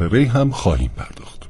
ری هم خواهیم پرداخت.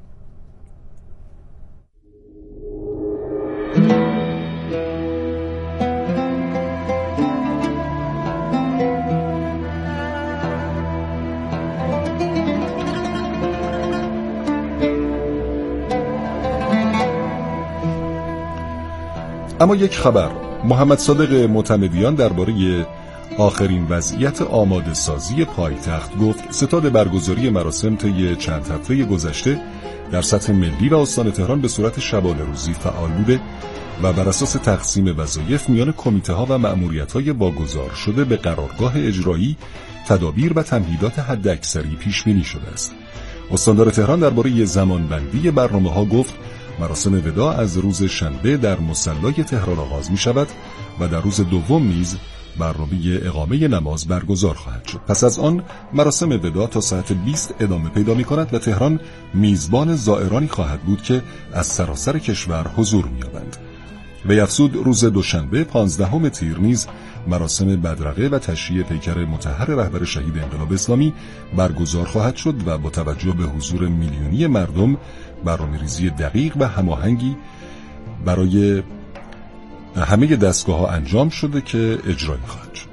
اما یک خبر، محمد صادق معتمدیان درباره آخرین وضعیت آماده سازی پایتخت گفت ستاد برگزاری مراسم طی چند هفته گذشته در سطح ملی و استان تهران به صورت شبانه روزی فعال بوده و بر اساس تقسیم وظایف میان کمیته‌ها و مأموریت‌های واگذار شده به قرارگاه اجرایی تدابیر و تمهیدات حداکثری پیش بینی شده است. استاندار تهران درباره زمانبندی برنامه‌ها گفت مراسم وداع از روز شنبه در مصلی تهران آغاز می‌شود و در روز دوم نیز برنامه اقامه نماز برگزار خواهد شد. پس از آن مراسم وداع تا ساعت 20 ادامه پیدا می‌کند و تهران میزبان زائرانی خواهد بود که از سراسر کشور حضور می‌یابند. و افزود روز دوشنبه 15 تیر نیز مراسم بدرقه و تشییع پیکر مطهر رهبر شهید انقلاب اسلامی برگزار خواهد شد و با توجه به حضور میلیونی مردم برنامه‌ریزی دقیق و هماهنگی برای همه دستگاه‌ها انجام شده که اجرایی خواهد شد.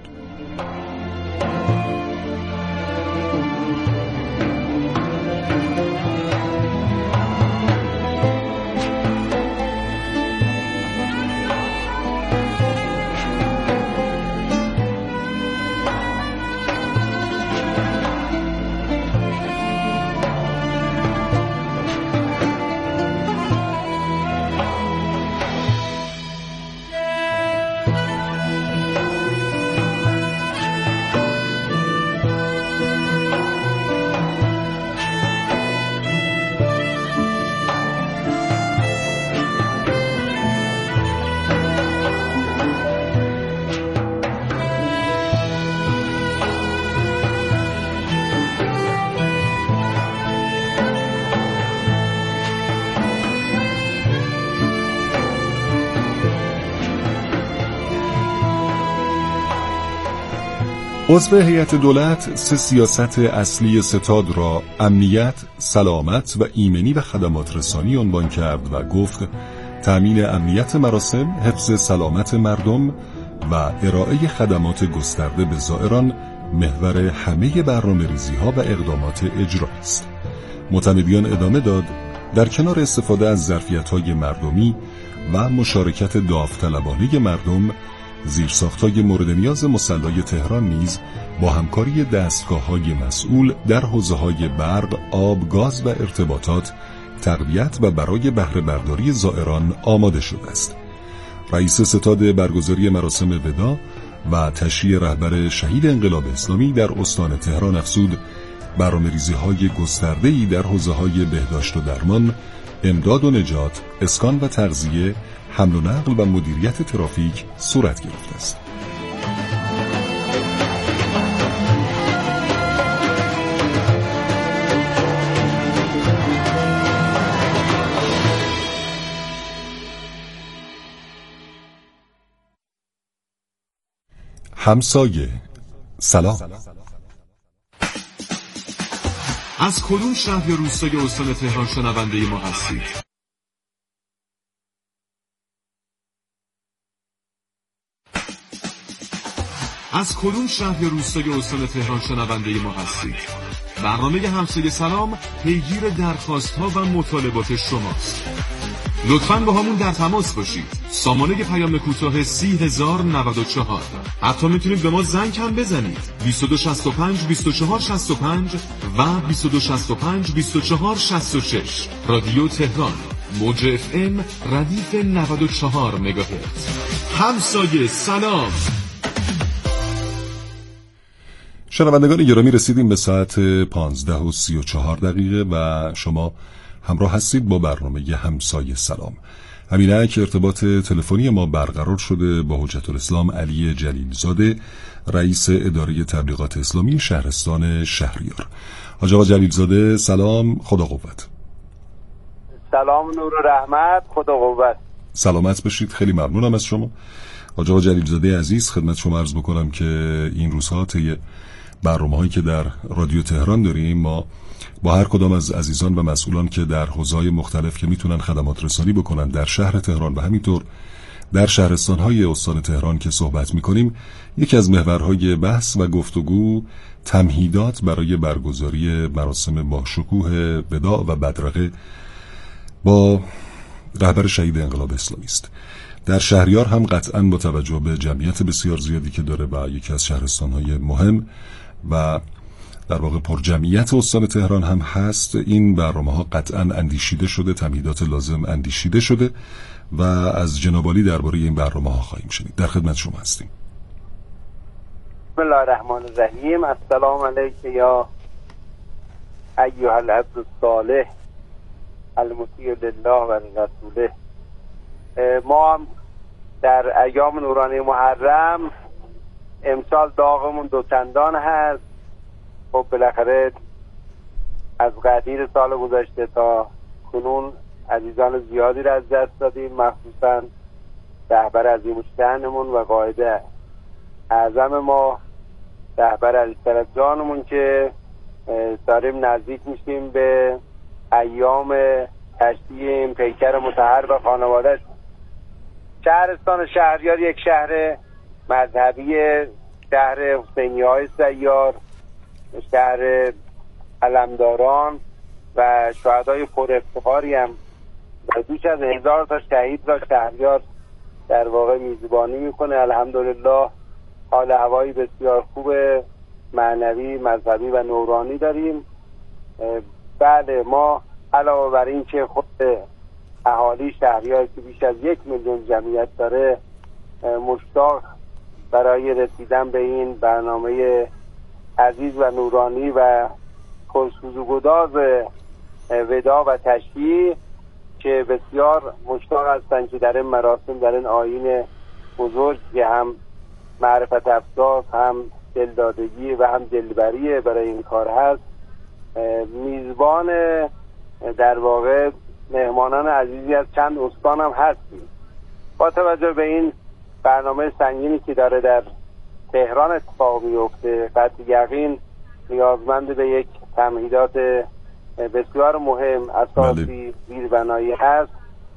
عضو هیئت دولت سه سیاست اصلی ستاد را امنیت، سلامت و ایمنی و خدمات رسانی عنوان کرد و گفت تأمین امنیت مراسم، حفظ سلامت مردم و ارائه خدمات گسترده به زائران محور همه برنامه‌ریزی‌ها و اقدامات اجرایی است. معتمدیان ادامه داد در کنار استفاده از ظرفیت‌های مردمی و مشارکت داوطلبانه مردم، زیرساخت‌های مورد نیاز مصلی تهران نیز با همکاری دستگاه‌های مسئول در حوزه‌های برق، آب، گاز و ارتباطات تقویت و برای بهره برداری زائران آماده شده است. رئیس ستاد برگزاری مراسم وداع و تشییع رهبر شهید انقلاب اسلامی در استان تهران افزود برنامه‌ریزی‌های گسترده‌ای در حوزه‌های بهداشت و درمان، امداد و نجات، اسکان و تغذیه، حمل و نقل و مدیریت ترافیک صورت گرفته است. همسایه سلام. از کدوم شهر یا روستای استان تهران شنونده ما هستید؟ از کدوم شهر یا روستای استان تهران شنونده ما هستید؟ برنامه همسایه سلام پیگیر درخواست‌ها و مطالبات شماست. لطفاً با همون در تماس باشید. سامانه پیام کوتاه 30094. حتی میتونید به ما زنگ هم بزنید. 2265 2465 و 2265 2466. رادیو تهران، موج اف ام ردیف 94 مگاهرتز. همسایه سلام. شنوندگان گرامی، رسیدیم به ساعت 15:34 و شما همراه هستید با برنامه همسایه سلام. همینک ارتباط تلفنی ما برقرار شده با حجت الاسلام علی جلیلزاده، رئیس اداره تبلیغات اسلامی شهرستان شهریار. حاج آقا جلیلزاده سلام، خدا قوت. سلام، نور و رحمت، خدا قوت. سلامت باشید، خیلی ممنونم از شما. حاج آقا جلیلزاده عزیز، خدمت شما عرض بکنم که این روزها طی برنامه‌هایی که در رادیو تهران داریم ما با هر کدام از عزیزان و مسئولان که در حوزه‌های مختلف که میتونن خدمات رسانی بکنن در شهر تهران و همینطور در شهرستان‌های استان تهران که صحبت می‌کنیم، یکی از محورهای بحث و گفتگو تمهیدات برای برگزاری مراسم با شکوه وداع و بدرقه با رهبر شهید انقلاب اسلامی است. در شهریار هم قطعاً با توجه به جمعیت بسیار زیادی که داره و یکی از شهرستان‌های مهم و در واقع پر جمعیت استان تهران هم هست، این برنامه‌ها قطعاً اندیشیده شده، تمهیدات لازم اندیشیده شده و از جناب عالی درباره این برنامه‌ها خواهیم شنید. در خدمت شما هستیم. بسم الله الرحمن الرحیم. السلام علیک یا ایها العبد الصالح المطیع لله و رسوله. ما هم در ایام نورانی محرم امسال داغمون دو چندان هست. خب بالاخره از قدیر سال گذشته تا کنون عزیزان زیادی را از دست دادیم، مخصوصا رهبر عظیم الشأنمون و قائد اعظم ما رهبر علی‌صلوات جانمون که داریم نزدیک میشیم به ایام تشییع این پیکر مطهر و خانواده‌اش. شهرستان شهریار یک شهر مذهبی، شهر حسینی‌های سیار، شهر علمداران و شهدای پر افتخاری هم و بیش از 1000 تا شهید را شهریار در واقع میزبانی میکنه. الحمدلله حال هوایی بسیار خوب، معنوی، مذهبی و نورانی داریم. بله، ما علاوه بر این که خود اهالی شهریار که بیش از 1 میلیون جمعیت داره مشتاق برای رسیدن به این برنامه عزیز و نورانی و پرسوز و گداز وداع و تشییع که بسیار مشتاق هستند که در این مراسم، در این آیین بزرگ که هم معرفت افزاس، هم دلدادگی و هم دلبری برای این کار هست، میزبان در واقع مهمانان عزیزی از چند استان هم هستیم. با توجه به این برنامه سنگینی که داره در تهران اتفاق میفته، قطع یقین نیازمند به یک تمهیدات بسیار مهم اساسی زیربنایی هست.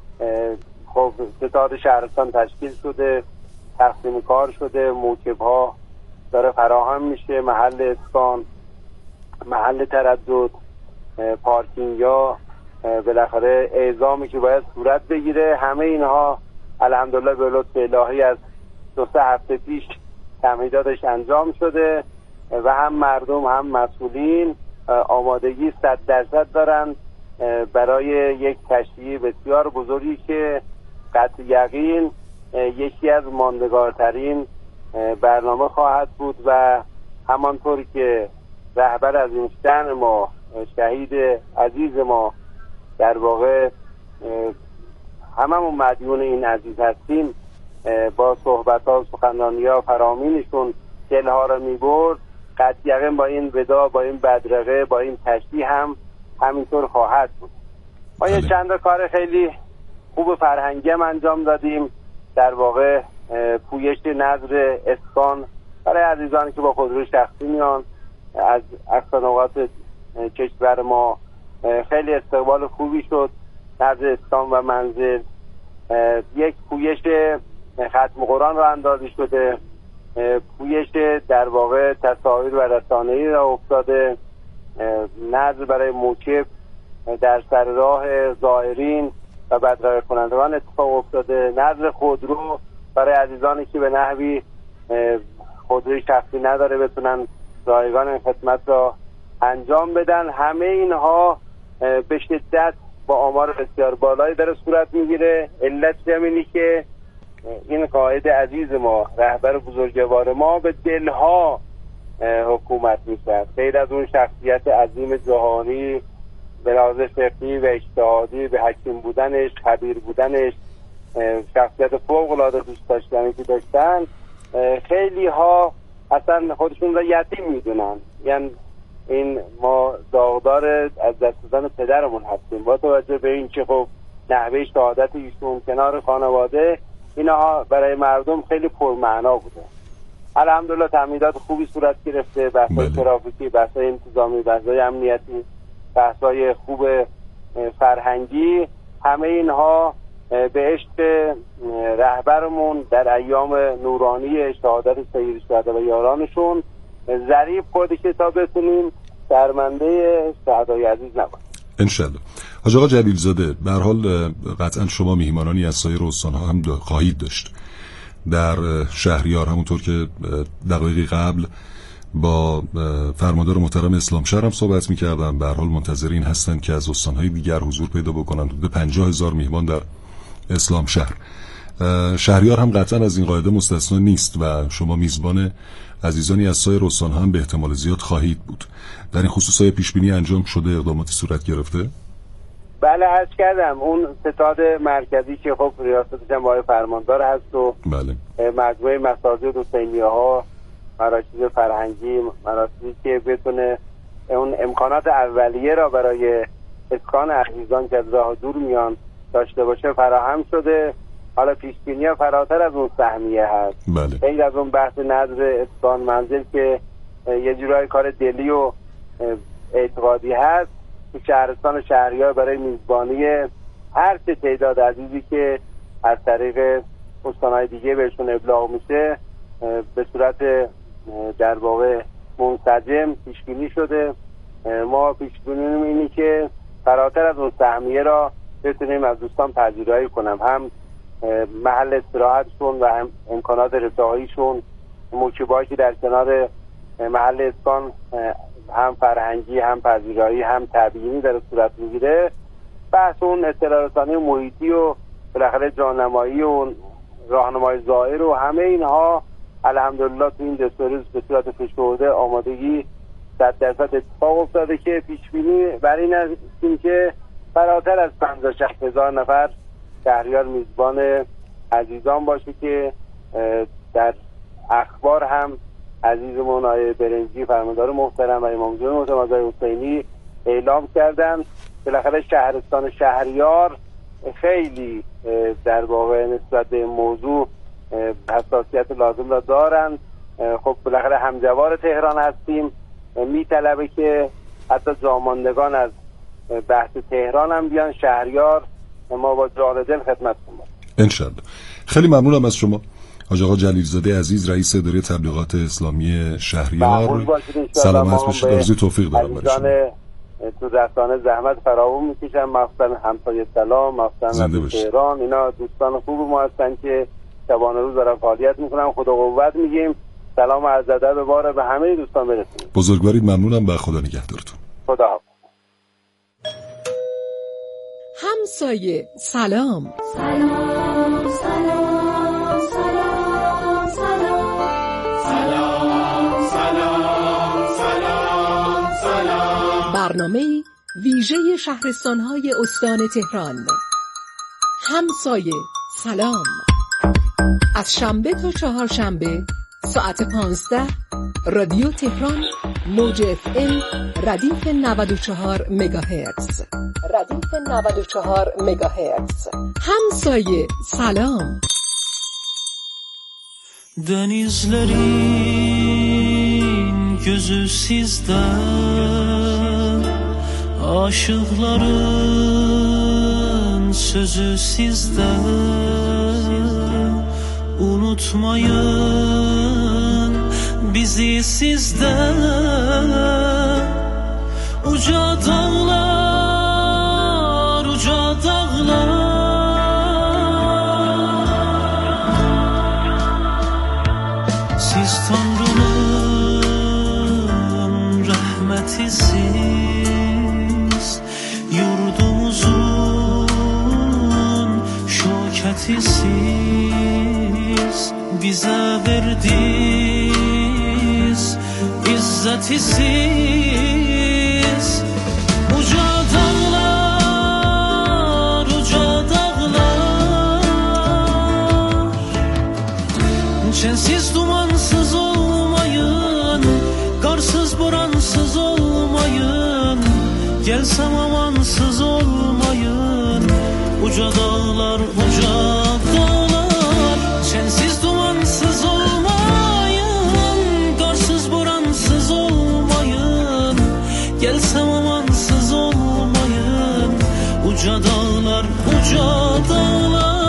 خب ستاد شهرستان تشکیل شده، تقسیم کار شده، موکب‌ها داره فراهم میشه، محل اسکان، محل تردد، پارکینگ‌ها، بالاخره اعزامی که باید صورت بگیره، همه اینها الحمدلله به لطف الهی از 2-3 هفته پیش تمهیداتش انجام شده و هم مردم هم مسئولین آمادگی 100% دارن برای یک تشییع بسیار بزرگی که قطع یقین یکی از ماندگارترین برنامه خواهد بود و همانطور که رهبر عظیم الشأن ما، شهید عزیز ما، در واقع هممون مدیون این عزیز هستیم، با صحبت‌ها و سخنرانی‌ها فرامینشون دلها رو می‌برد، قطع یقین با این وداع، با این بدرقه، با این تشییع هم همینطور خواهد بود. ما یه چند کار خیلی خوب فرهنگی هم انجام دادیم، در واقع پویش نظر اسکان برای عزیزانی که با خودروی شخصی میان از اقصا نقاط کشور ما. خیلی استقبال خوبی شد نظر اسکان و منزل. یک پویش ختم قرآن را اندازی شده، پویش در واقع تصاویر و رسانه‌ای را افتاده، نظر برای موکب در سر راه زائرین و بدرقه کنندگان اتفاق افتاده، نظر خودرو برای عزیزانی که به نحوی خودروی شخصی نداره بتونن رایگان این خدمت را انجام بدن. همه اینها به شدت با آمار بسیار بالایی داره صورت میگیره. علت همینی که این قائد عزیز ما، رهبر بزرگوار ما، به دلها حکومت میکرد. غیر از اون شخصیت عظیم جهانی به لحاظ فقهی و اجتهادی، به حکیم بودنش، خبیر بودنش، شخصیت فوق العاده دوست داشتنی که داشتن، خیلی ها اصلا خودشون را یتیم میدونن. یعنی این ما داغدار از دست دادن پدرمون هستیم. با توجه به این که خب نحوه شهادت ایشون کنار خانواده، اینها برای مردم خیلی پرمعنا بوده. الحمدلله تمهیدات خوبی صورت گرفته، بحث‌های ترافیکی، بحث‌های انتظامی، بحث‌های امنیتی بحث‌های خوب فرهنگی، همه اینها به عشق رهبرمون در ایام نورانی شهادت سید الشهدا و یارانشون ظریف خودی که تا بتونیم درمنده شهدای عزیز نباشیم انشالله. حاج آقا جلیل زاده، به هر حال قطعا شما میهمانانی از سایر استان‌ها هم خواهید داشت. در شهریار همونطور که دقایقی قبل با فرماندار محترم اسلامشهر هم صحبت می‌کردم، به هر حال منتظرین هستند که از استان‌های دیگر حضور پیدا بکنند. حدود 50,000 میهمان در اسلامشهر. شهریار هم قطعا از این قاعده مستثنا نیست و شما میزبان عزیزانی از سایر استان‌ها هم به احتمال زیاد خواهید بود. در این خصوص های پیشبینی انجام شده، اقداماتی صورت گرفته؟ بله عرض کردم اون ستاد مرکزی که خب ریاستش هم آقای فرماندار هست و بله مجموعه مساجد حسینیه‌ها، مراکز فرهنگی، مراکزی که بتونه اون امکانات اولیه را برای اسکان عزیزان که از راه دور میان داشته باشه فراهم شده. حالا پیشبینی‌ها فراتر از اون سهمیه هست. بله. غیر از اون بحث نظر اسکان منزل که یه جورای کار دلی و اعتقادی هست، که شهرستان و شهریار برای میزبانی هر چه تعداد عزیزی که از طریق استان‌های دیگه بهشون ابلاغ میشه به صورت در واقع منسجم پیشبینی شده. ما پیشبینیمون اینه که فراتر از اون سهمیه را بتونیم از دوستان پذیرایی کنم، هم محل استراحتشون و هم امکانات رفاهیشون، موکبایی که در کنار محل اسکان هم فرهنگی هم پذیرایی هم تبیینی در صورت میگیره. بحث اون اطلاع رسانی محیطی و بالاخره جانمایی و راهنمای زائر و همه اینها الحمدلله تو این دستوریز به صورت فشرده آمادگی 100% اتفاق افتاده که پیشبینی برای این هستیم که فراتر از 50,000 نفر شهریار میزبان عزیزان باشه که در اخبار هم عزیزمون آقای برنجی فرماندار محترم و امام جمعه محترم آقای حسینی اعلام کردن. بالاخره شهرستان و شهریار خیلی در واقع نسبت به موضوع حساسیت لازم را دارن. خب بالاخره همجوار تهران هستیم، میطلبه که حتی جاماندگان از بحث تهران هم بیان شهریار، ما با جان دل خدمت کنیم انشالله. خیلی ممنونم از شما حاج آقا جلیل زاده عزیز، رئیس اداره تبلیغات اسلامی شهریار. سلامت باشید، آرزوی توفیق دارم برای شما. تو رسانه زحمت فراوون میکشن، مخصوصا همسایه سلام، مخصوصا تهران، اینا دوستان خوب ما هستن که شبانه روز دارن فعالیت میکنن. خدا قوت میگیم، سلام و عرض ادب باره به همه دوستان برسونید. بزرگوارید، ممنونم، با خدا نگهدارتون. خدا حافظ. همسایه سلام. سلام سلام سلام سلام سلام سلام سلام. برنامه ویژه شهرستان‌های استان تهران. همسایه سلام، از شنبه تا چهارشنبه ساعت 15 رادیو تهران موج FM ردیف 94 مگاهرتز. ردیف 94 مگاهرتز. همسایه سلام. Denizlerin gözü sizde, aşıkların sözü sizde. Unutmayın bizi sizde. Uca dağlar, uca dağlar. Siz Tanrı'nın rahmetisiz, yurdumuzun şoketisiz. Bize verdiniz izzetisiz. Uca dağlar, uca dağlar. Çensiz dumansız olmayın, karsız boransız olmayın. Gelsem amansız olmayın. Uca dağlar, uca dağlar. Çensiz dumansız olmayın, karsız boransız olmayın. Gelsem amansız olmayın. uca dağlar, uca dağlar.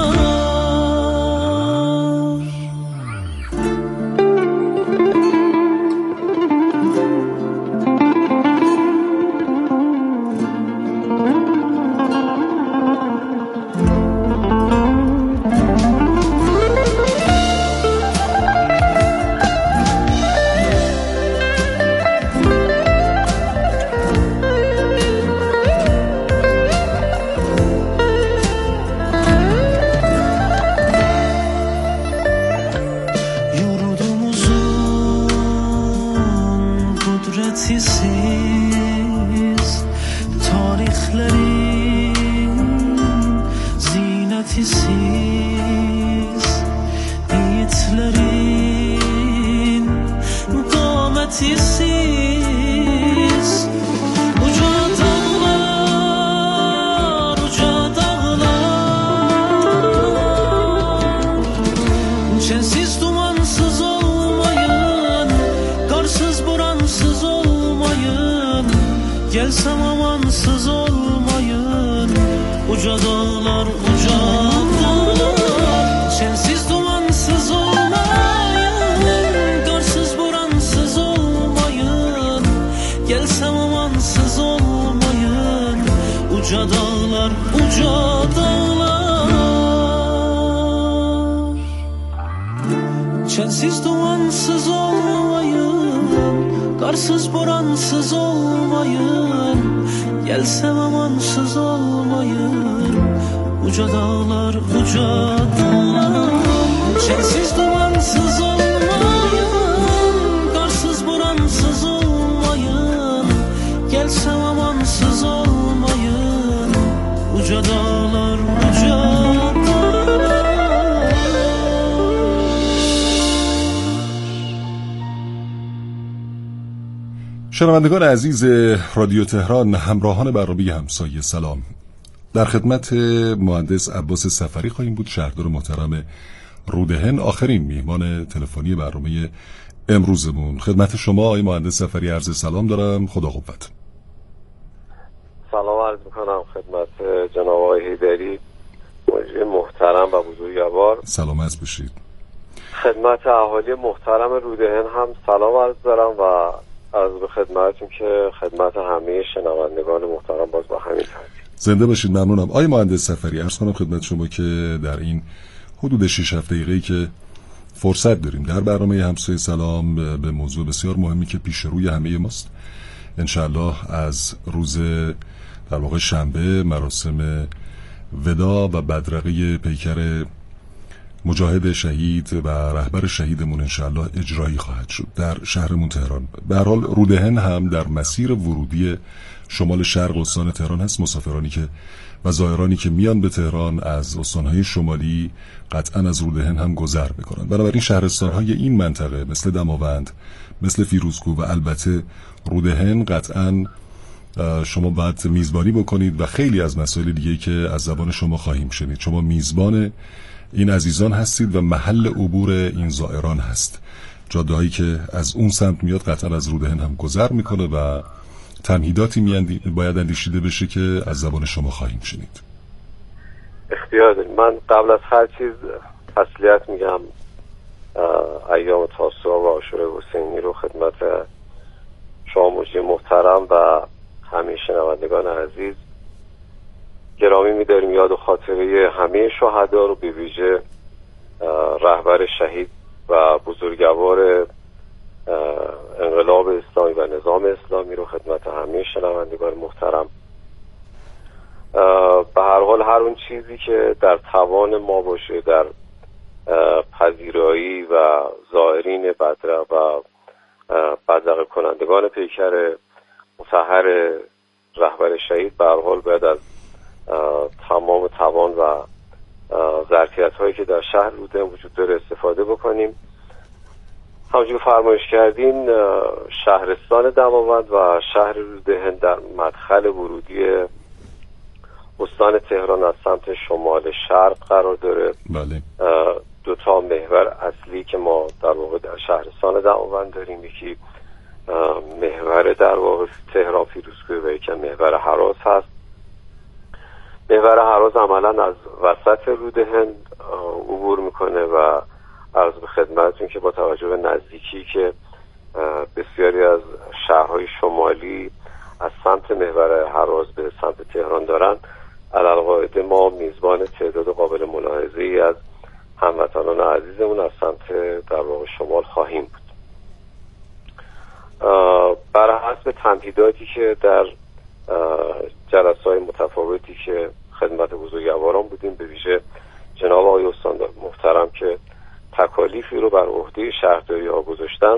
Gelsem amansız olmayın, uca dağlar, uca dağlar. Sensiz dumansız olmayın, karsız boransız olmayın. Gelsem amansız olmayın, uca dağlar, uca dağlar. Sensiz dumansız olmayın, karsız boransız olmayın. Gelsem amansız olmayın, uca dağlar, uca dağlar. Sensiz dumansız olmayın, karsız boransız olmayın. Gelsem amansız olmayın, uca dağlar, uca dağlar. شنوندگان عزیز رادیو تهران، همراهان برنامه همسایه سلام. در خدمت مهندس عباس سفری خواهیم بود، شهردار محترم رودهن، آخرین میهمان تلفنی برنامه امروزمون. خدمت شما آقای مهندس سفری عرض سلام دارم. خدا قوت. سلام عرض میکنم خدمت جناب آقای حیدری، مجری محترم و بزرگوار. سلام عرض بشید. خدمت اهالی محترم رودهن هم سلام عرض دارم و عرض به خدمتتون که خدمت همه شنوندگان محترم باز با همین ترتیب. زنده باشید. ممنونم. آقای مهندس سفری، عرض کنم خدمت شما که در این حدود 6-7 دقیقه‌ای که فرصت داریم در برنامه همسایه سلام به موضوع بسیار مهمی که پیش روی همه ماست، انشالله از روز در واقع شنبه مراسم ودا و بدرقه پیکر مجاهد شهید و رهبر شهیدمون انشالله اجرایی خواهد شد در شهرمون تهران. به هر حال رودهن هم در مسیر ورودی شمال شرق استان تهران هست. مسافرانی که و زائرانی که میان به تهران از استانهای شمالی قطعا از رودهن هم گذر میکنن. بنابراین شهرستانهای این منطقه مثل دماوند، مثل فیروزکوه و البته رودهن قطعا شما باید میزبانی بکنید و خیلی از مسائل دیگه که از زبان شما خواهیم شنید. شما میزبان این عزیزان هستید و محل عبور این زائران هست. جاده‌هایی که از اون سمت میاد قطعا از رودهن هم گذر میکنه و تمهیداتی باید اندیشیده بشه که از زبان شما خواهیم شنید. اختیار داریم. من قبل از هر چیز تسلیت میگم ایام تاسوعا و عاشورای حسینی رو خدمت شما مجری محترم و همه شنوندگان عزیز گرامی می‌داریم. یاد و خاطره همه شهدا رو به ویژه رهبر شهید و بزرگوار انقلاب اسلامی و نظام اسلامی رو خدمت همه شنوندگان محترم. به هر حال هر اون چیزی که در توان ما باشه در پذیرایی و زائرین بدرق و بدرقه کنندگان پیکر مطهر رهبر شهید به هر حال باید از تمام توان و ظرفیت هایی که در شهر رودهن وجود داره استفاده بکنیم. همونجور که فرمایش کردین شهرستان دماوند و شهر رودهن در مدخل ورودی استان تهران از سمت شمال شرق قرار داره. بله. دو تا محور اصلی که ما در واقع در شهرستان دماوند داریم، یکی محور در واقع تهران فیروزکوه و یکی محور هراس هست. محور هراز عملا از وسط رود هند عبور میکنه و عرض به خدمتتون که با توجه به نزدیکی که بسیاری از شهرهای شمالی از سمت محور هراز به سمت تهران دارن، علالقاعده ما میزبان تعداد قابل ملاحظه‌ای از هموطنان عزیزمون از سمت در واقع شمال خواهیم بود. بر حسب تمهیداتی که در جلسه‌های متفاوتی که خدمت بزرگواران بودیم، به ویژه جناب آقای استاندار محترم که تکالیفی رو بر عهده شهرداری‌ها گذاشتن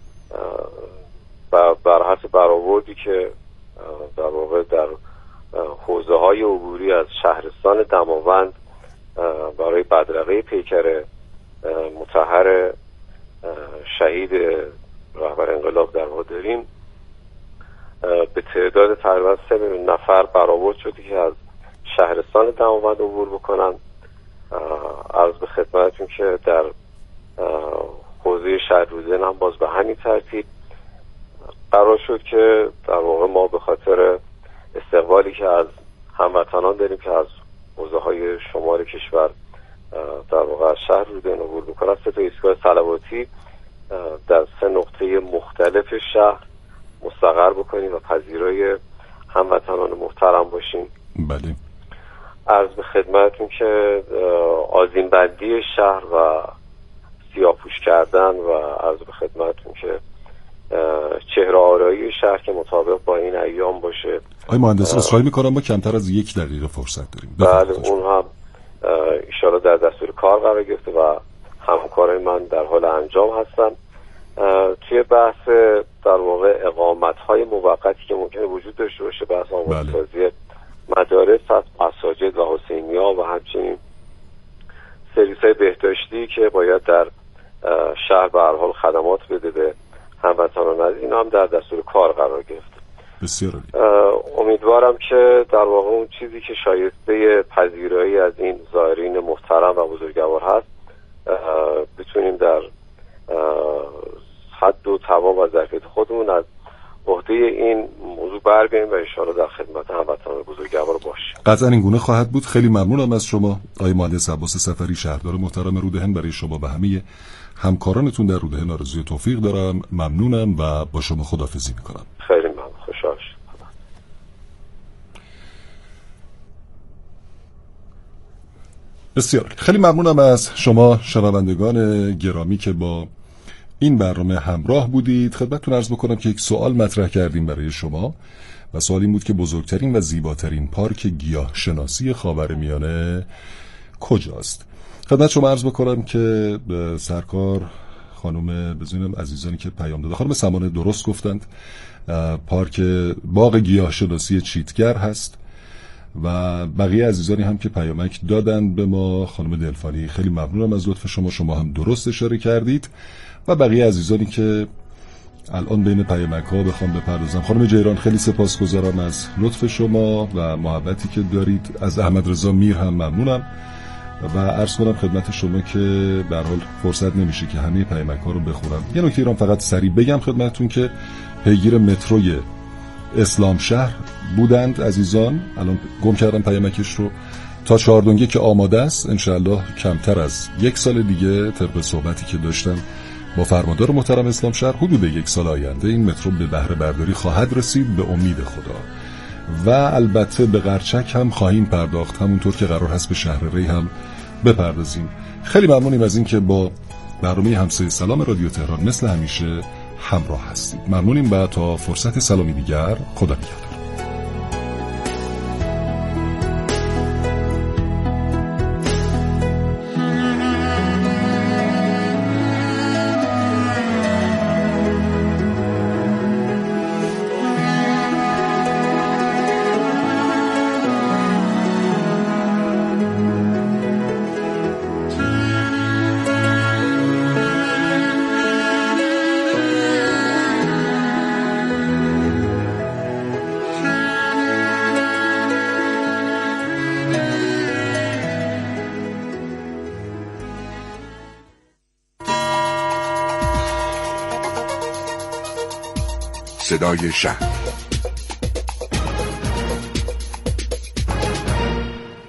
و بر حسب برآوردی که در واقع در حوزه‌های عبوری از شهرستان دماوند برای بدرقه پیکر مطهر شهید رهبر انقلاب در واقع داریم، به تعداد تقریبا 3 میلیون نفر برآورد شده که از شهرستان دماوند عبور بکنن. عرض به خدمتتون که در حوزه شهر رودن هم باز به همین ترتیب قرار شد که در واقع ما به خاطر استقبالی که از هموطنان داریم که از حوزه‌های شمال کشور در واقع از شهر رودن عبور بکنن، 3 تا ایستگاه صلواتی در 3 نقطه مختلف شهر مستقر بکنیم و پذیرای هموطنان محترم باشیم. بله. عرض به خدمتتون که آذین بندی شهر و سیاه‌پوش کردن و عرض به خدمتتون که چهره آرایی شهر که مطابق با این ایام باشه. آقای مهندس اصرار می‌کنم ما کمتر از 1 دقیقه فرصت داریم. بله، اون هم ان در دستور کار قرار گرفته و همکارای من در حال انجام هستن. توی بحث در واقع اقامت‌های موقتی که ممکنه وجود داشته باشه، بحث آماده‌سازی مدارس از مساجد و حسینیه و همچنین سرویس‌های بهداشتی که باید در شهر به هر حال خدمات بده به هموطنان عزیز، اینا هم در دستور کار قرار گرفته. بسیار امیدوارم که در واقع اون چیزی که شایسته پذیرایی از این زائرین محترم و بزرگوار هست بتونیم در حد و توان و ظرفیت خودمون از عهده این موضوع بر بیاییم و ان شاءالله در خدمت هموطنان بزرگوار باشیم. قطعا این گونه خواهد بود. خیلی ممنونم از شما آقای مهندس عباس سفری، شهردار محترم رودهن. برای شما و همه همکارانتون در رودهن آرزوی توفیق دارم. ممنونم و با شما خداحافظی میکنم. خیلی ممنون. خوشحال شدم. بسیار خیلی ممنونم از شما شنوندگان گرامی که با این برنامه همراه بودید. خدمتتون عرض بکنم که یک سوال مطرح کردیم برای شما و سوال این بود که بزرگترین و زیباترین پارک گیاه شناسی خاورمیانه کجاست؟ خدمت شما عرض بکنم که سرکار خانم بزنیم عزیزانی که پیام داده، خانم سمانه درست گفتند، پارک باغ گیاه شناسی چیتگر هست و بقیه عزیزانی هم که پیامک دادند به ما، خانم دلفانی خیلی ممنونم از لطف شما هم درست اشاره کردید و بقیه عزیزانی که الان بین پیامک ها بخوام بپردازم، خانم جیران خیلی سپاسگزارم از لطف شما و محبتی که دارید. از احمد رضا میر هم ممنونم و عرض کنم خدمت شما که به هر حال فرصت نمیشه که همه پیامک ها رو بخورم. یه نکته ایران فقط سریع بگم خدمتتون که پیگیر متروی اسلام شهر بودند عزیزان، الان گم کردم پیامکش رو، تا چهاردونگه که آماده است انشاءالله کمتر از 1 سال دیگه طبق صحبتی که داشتم با فرماندار محترم اسلام شهر حدود 1 سال آینده این مترو به بهره برداری خواهد رسید به امید خدا و البته به قرچک هم خواهیم پرداخت، همونطور که قرار هست به شهر ری هم بپردازیم. خیلی ممنونیم از این که با برنامه همسایه سلام رادیو تهران مثل همیشه همراه هستید. ممنونیم و تا فرصت سلامی دیگر خدا نگهدار. صدای شهر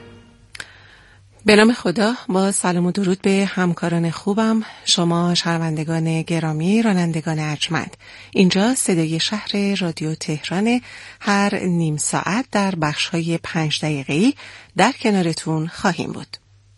به نام خدا، با سلام و درود به همکاران خوبم، شما شنوندگان گرامی، رانندگان ارجمند. اینجا صدای شهر رادیو تهران. هر نیم ساعت در بخش‌های 5 دقیقه‌ای در کنارتون خواهیم بود.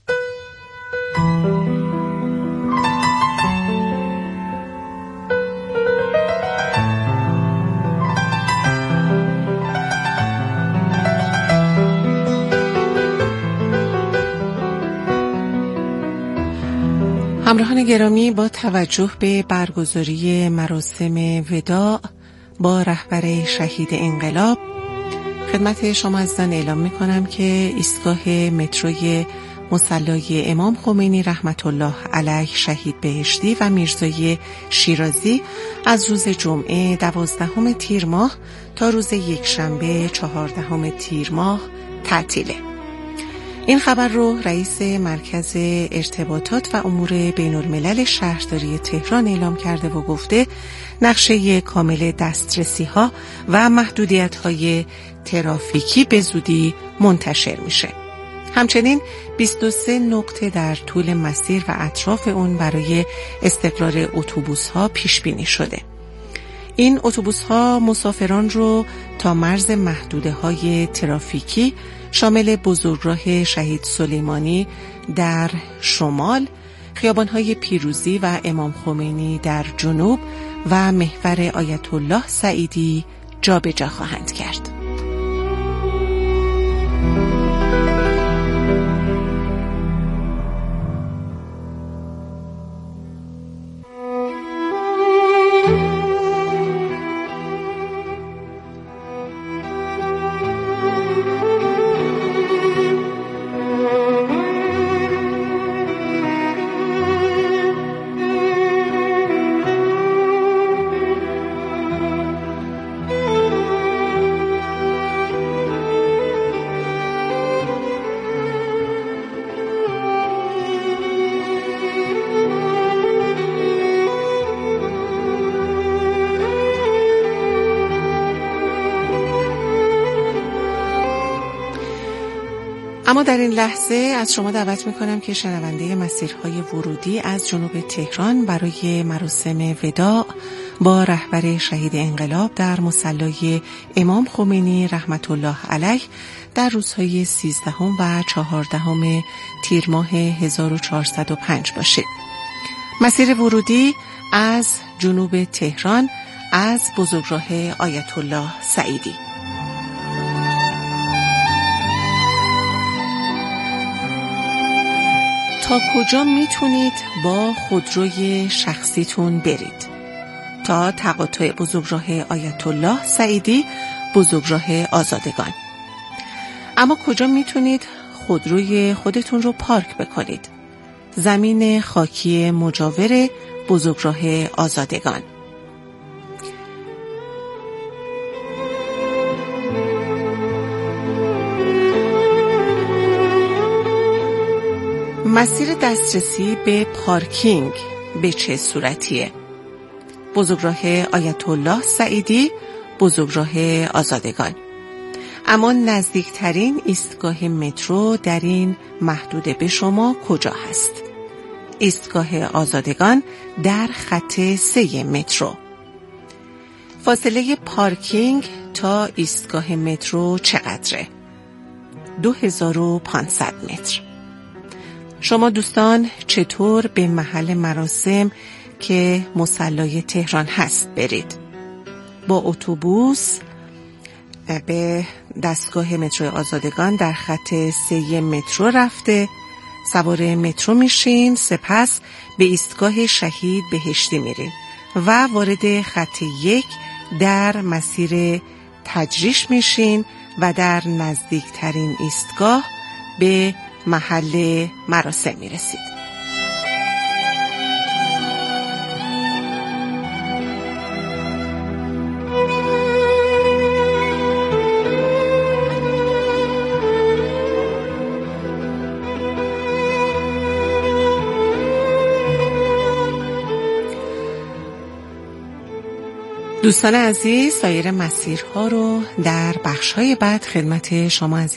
همراهان گرامی، با توجه به برگزاری مراسم وداع با رهبر شهید انقلاب، خدمت شما عزیزان اعلام می‌کنم که ایستگاه متروی مصلی امام خمینی رحمت الله علیه شهید بهشتی و میرزای شیرازی از روز جمعه 12 تیر ماه تا روز یکشنبه 14 تیر ماه تعطیله. این خبر رو رئیس مرکز ارتباطات و امور بین الملل شهرداری تهران اعلام کرده و گفته نقشه کامل دسترسی ها و محدودیت های ترافیکی به زودی منتشر میشه. همچنین 23 نقطه در طول مسیر و اطراف اون برای استقرار اتوبوس ها پیش بینی شده. این اتوبوس ها مسافران رو تا مرز محدوده های ترافیکی شامل بزرگراه شهید سلیمانی در شمال، خیابان‌های پیروزی و امام خمینی در جنوب و محور آیت الله سعیدی جابجا خواهند کرد. اما در این لحظه از شما دعوت میکنم که شنونده مسیرهای ورودی از جنوب تهران برای مراسم وداع با رهبر شهید انقلاب در مصلی امام خمینی رحمت الله علیه در روزهای 13 و 14 تیر ماه 1405 باشید. مسیر ورودی از جنوب تهران از بزرگراه آیت الله سعیدی. تا کجا میتونید با خودروی شخصیتون برید؟ تا تقاطع بزرگراه آیت الله سعیدی، بزرگراه آزادگان. اما کجا میتونید خودروی خودتون رو پارک بکنید؟ زمین خاکی مجاور بزرگراه آزادگان. مسیر دسترسی به پارکینگ به چه صورتیه؟ بزرگراه آیت الله سعیدی، بزرگراه آزادگان. اما نزدیکترین ایستگاه مترو در این محدوده به شما کجا هست؟ ایستگاه آزادگان در خط 3 مترو. فاصله پارکینگ تا ایستگاه مترو چقدره؟ 2500 متر. شما دوستان چطور به محل مراسم که مصلی تهران هست برید؟ با اتوبوس به دستگاه مترو آزادگان در خط 3 مترو رفته سوار مترو میشین، سپس به ایستگاه شهید بهشتی میرین و وارد خط 1 در مسیر تجریش میشین و در نزدیکترین ایستگاه به محل مراسم میرسید. دوستان عزیز، سایر مسیرها رو در بخش‌های بعد خدمت شما عزیز